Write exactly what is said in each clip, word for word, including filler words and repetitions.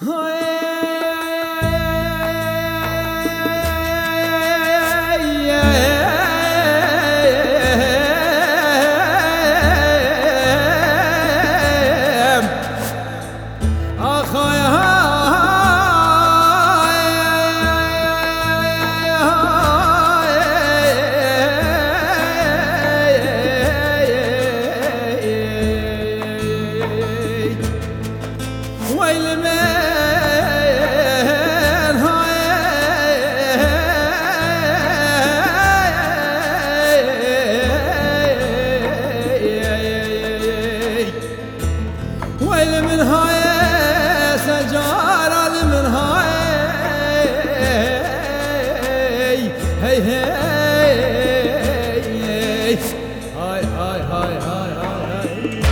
ويل من هاي سجارة من هاي هي هي هاي هاي هاي هاي هاي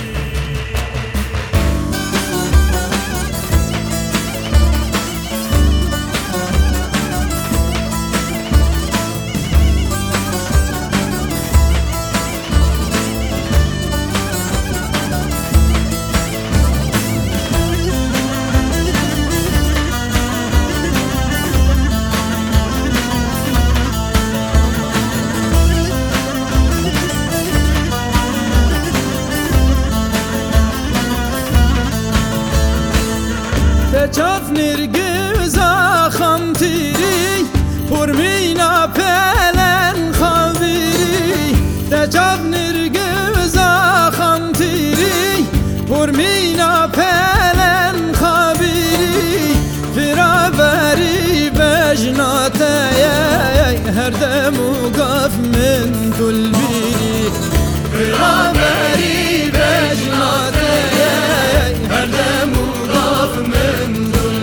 چاف نرگزا خمتیری پرمینا پلن خاویری چاف نرگزا خمتیری پرمینا پلن خاویری فرابری بجناته هر دمو قف من دلبیری فرابری بجناته هر دمو قف من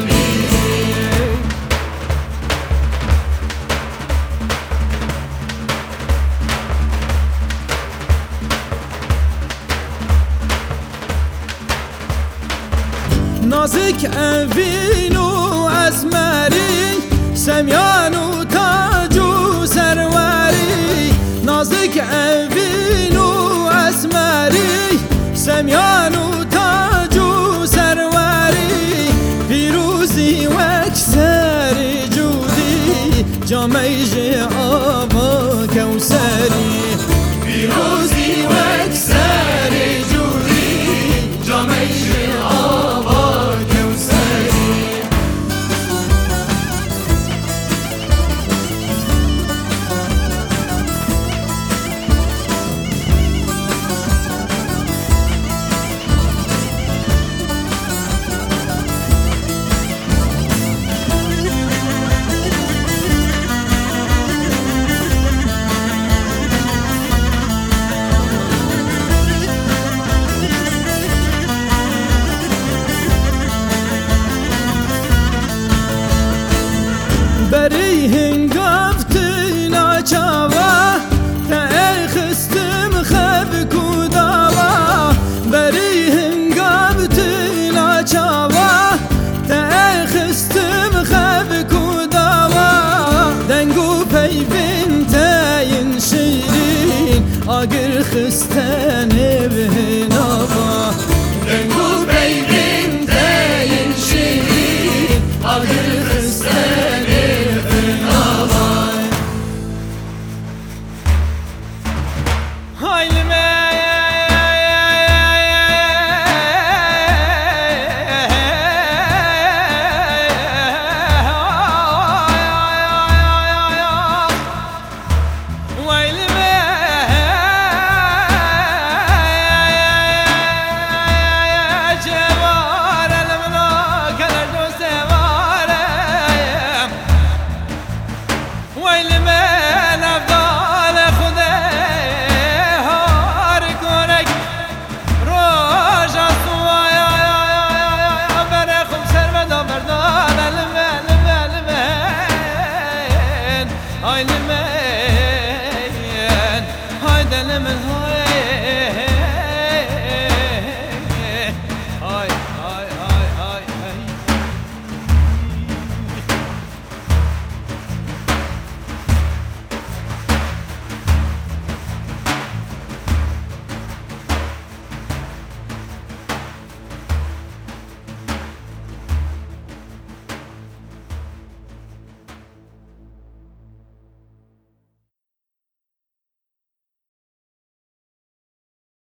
نازک اوین و اسمری سمیان و تاج و سروری نازک اوین و اسمری سمیان و تاج و سروری پیروزی و اکثر جودی جامیج آبا کوسری پیروزی و اکثر جودی جامیج آبا بری هنگافتی ناچاوا تا خستم خب کوداوا بری هنگافتی ناچاوا تا خستم خب کوداوا دنگو پیوین تاین شیرین آگر خسته